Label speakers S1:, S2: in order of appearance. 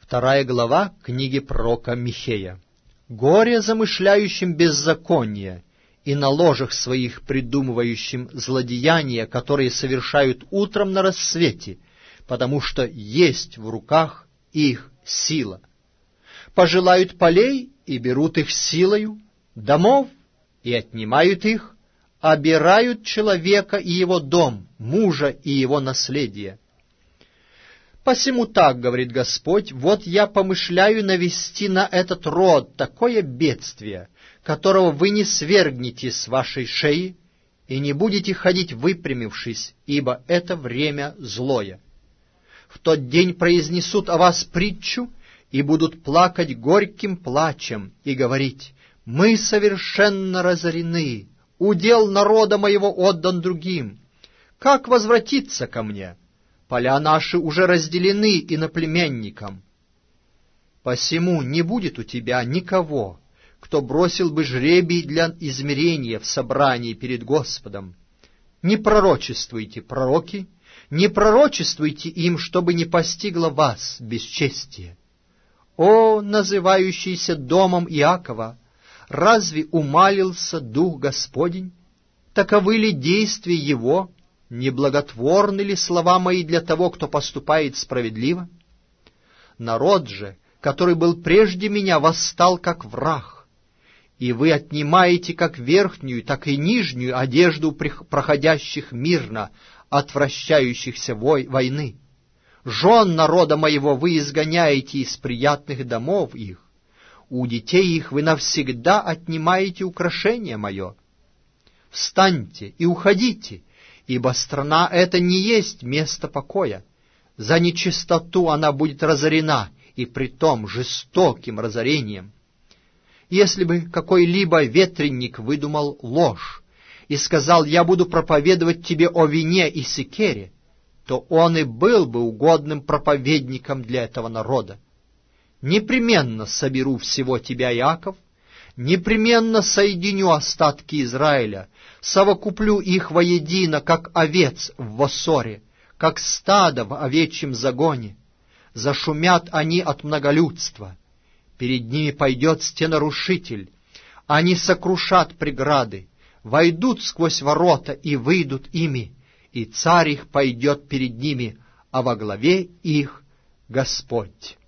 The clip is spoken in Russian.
S1: 2 глава книги пророка Михея. «Горе замышляющим беззаконие и на ложах своих придумывающим злодеяния, которые совершают утром на рассвете, потому что есть в руках их сила. Пожелают полей и берут их силою, домов и отнимают их, обирают человека и его дом, мужа и его наследие. Посему так, говорит Господь, вот я помышляю навести на этот род такое бедствие, которого вы не свергнете с вашей шеи и не будете ходить выпрямившись, ибо это время злое. В тот день произнесут о вас притчу и будут плакать горьким плачем и говорить: мы совершенно разорены, удел народа моего отдан другим. Как возвратиться ко мне? Поля наши уже разделены иноплеменникам. Посему не будет у тебя никого, кто бросил бы жребий для измерения в собрании перед Господом. Не пророчествуйте, пророки, не пророчествуйте им, чтобы не постигло вас бесчестие. О, называющийся домом Иакова, разве умалился Дух Господень? Таковы ли действия Его? Неблаготворны ли слова мои для того, кто поступает справедливо? Народ же, который был прежде меня, восстал как враг, и вы отнимаете как верхнюю, так и нижнюю одежду проходящих мирно, отвращающихся войны. Жен народа моего вы изгоняете из приятных домов их, у детей их вы навсегда отнимаете украшение мое. Встаньте и уходите, ибо страна эта не есть место покоя. За нечистоту она будет разорена, и притом жестоким разорением. Если бы какой-либо ветренник выдумал ложь и сказал: я буду проповедовать тебе о вине и секере, то он и был бы угодным проповедником для этого народа. Непременно соберу всего тебя, Иаков, непременно соединю остатки Израиля, совокуплю их воедино, как овец в воссоре, как стадо в овечьем загоне. Зашумят они от многолюдства, перед ними пойдет стенорушитель, они сокрушат преграды, войдут сквозь ворота и выйдут ими, и царь их пойдет перед ними, а во главе их Господь».